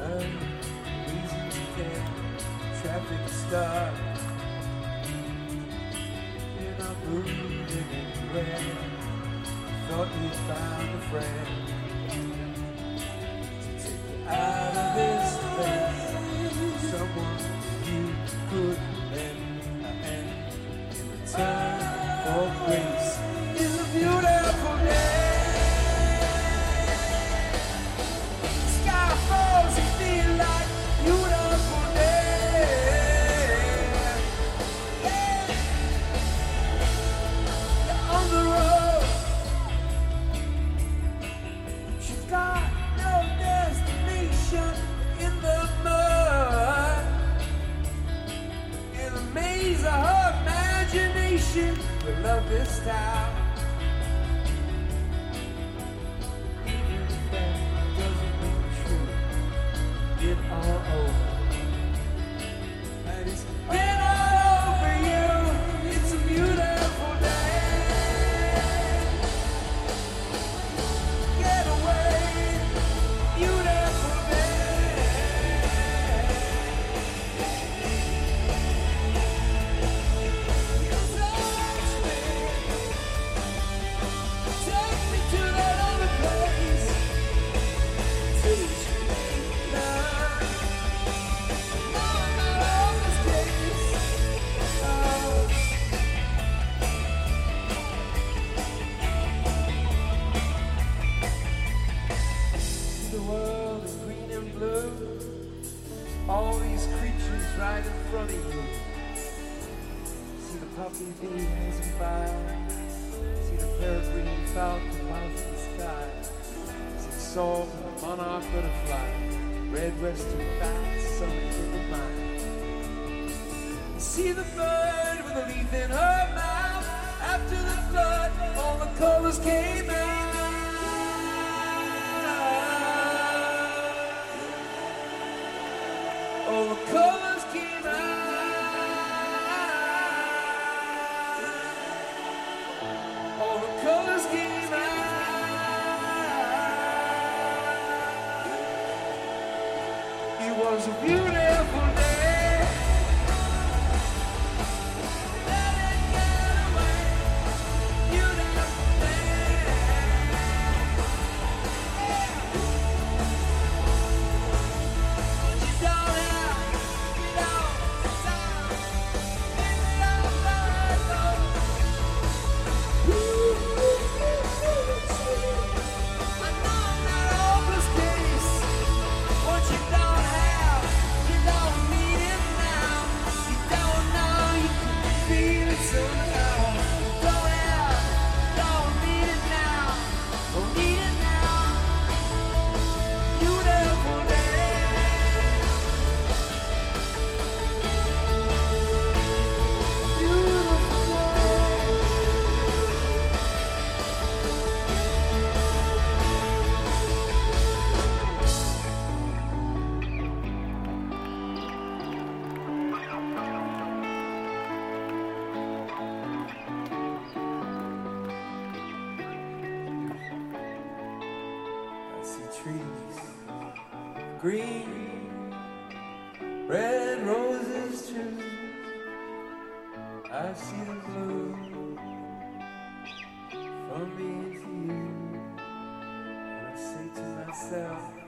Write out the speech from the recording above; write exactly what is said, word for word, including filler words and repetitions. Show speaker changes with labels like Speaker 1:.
Speaker 1: reasons can traffic stop. And I'm moving anywhere. Thought you found a friend to take you out of this place. Someone you could lend a hand in return for grace. It's a beautiful day. We love this town. Even if that doesn't ring true, get all over. And it's been all over you. It's a beautiful day. Get away, beautiful all these creatures right in front of you. See the poppy bee whizzing by. See the peregrine falcon miles in the sky. See the salt and the monarch butterfly. Red western bats sunning in the mind. See the bird with a leaf in her mouth. After the flood, all the colors came out. All the colors came out. All the colors came out. It was a beautiful day. Let it get away. Beautiful day. You don't trees, green, red roses too. I see them blue from me to you, and I say to myself,